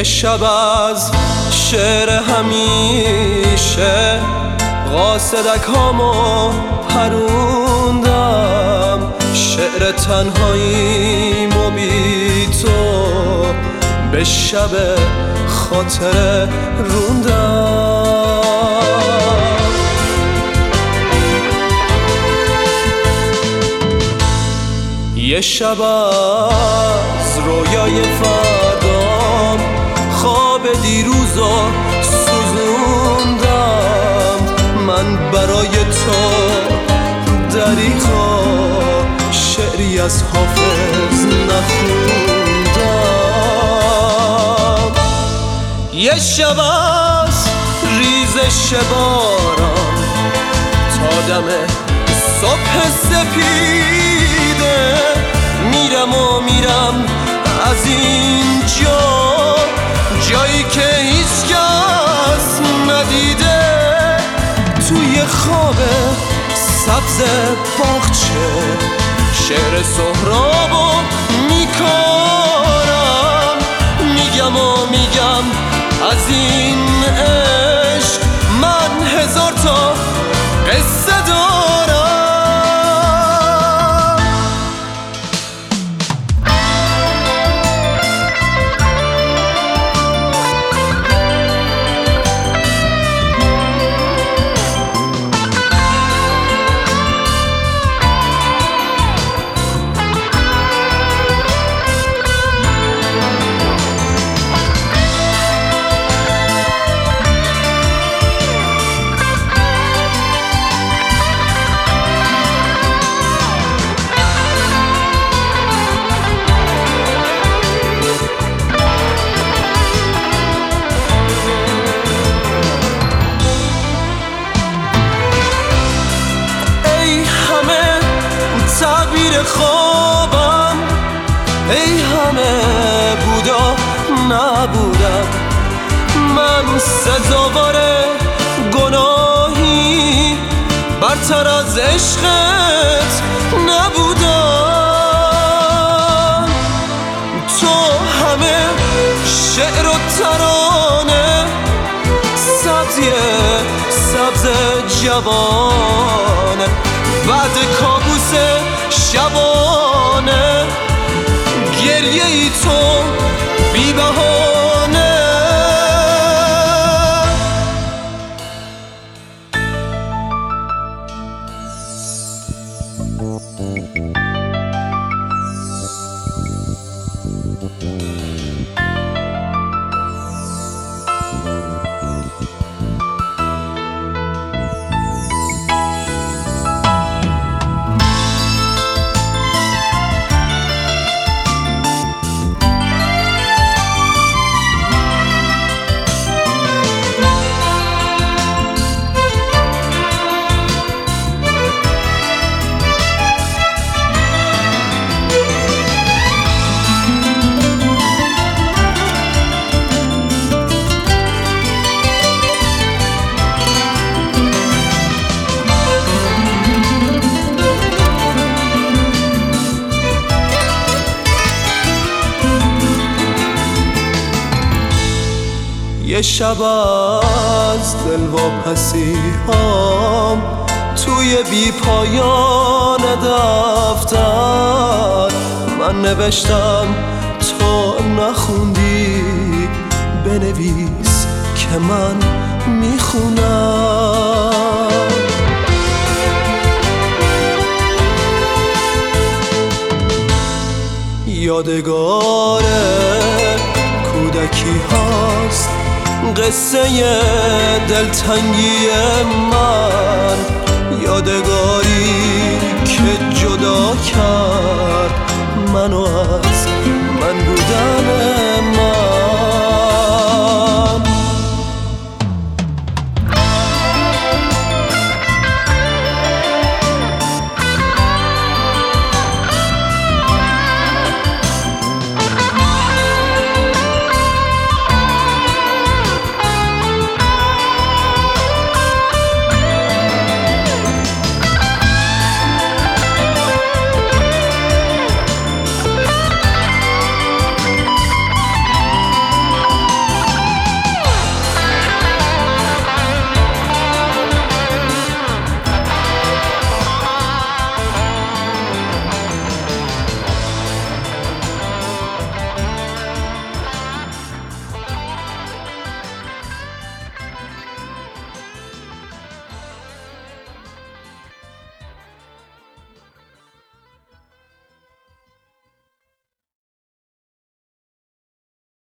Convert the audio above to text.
یه شب از شعر همیشه قاصدک هامو پروندم، شعر تنهاییمو بی تو به شب خاطره روندم. یه شب از رویای فردام خواب دیروزو سوزوندم، من برای تو دریغا شعری از حافظ نخوندم. یه شب از ریزش باران تا دم صبح سپیده میرم از اینجا، جایی که هیچ کس ندیده، توی خواب سبز باغچه شعر سهرابو میکارم، میگم از این عشق من هزار تا قصه دارم. تعبیر خوابم ای همه بودا نبودم، من سزاوار گناهی برتر از عشقت نبودم. تو همه شعر و ترانه سبز جوانه، بعد کابوس شبانه گریه ای تو بی بهانه. یه شب از دلواپسی هام توی بی پایان دفتر من نوشتم، تو نخوندی، بنویس که من میخونم. یادگار کودکی هاست قصه دلتنگی من، یادگاری که جدا کرد منو از من بودن